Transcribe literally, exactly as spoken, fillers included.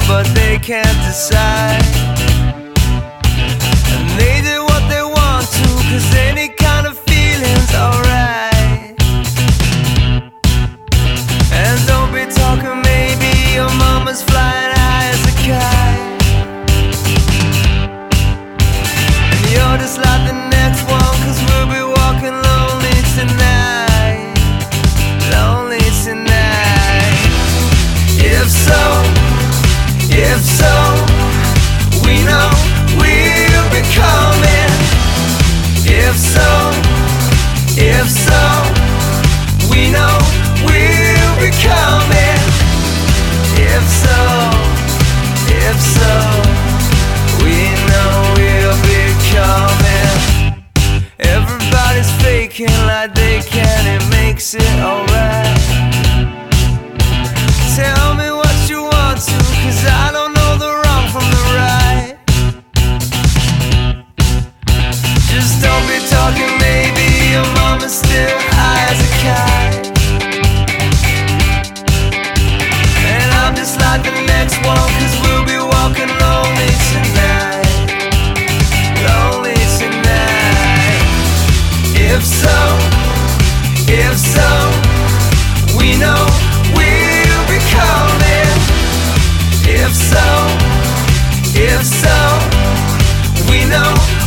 but they can't decide. And they do what they want to, cause any kind of feeling's alright. And don't be talking, maybe your mama's flying high as a kite. And you're just like the next one, cause we'll be walking lonely tonight. Lonely tonight. If so, if so, we know we'll be coming. If so, if so, we know we'll be coming. If so, if so, we know we'll be coming. Everybody's faking like they can, it makes it alright. Tell me what you want to, cause I don't know the wrong from the right. Just don't be talking, maybe your mama's still high as a kite. And I'm just like the next one, cause we'll be walking lonely tonight. Lonely tonight. If so, if so, we know we'll be coming. If so, if so, we know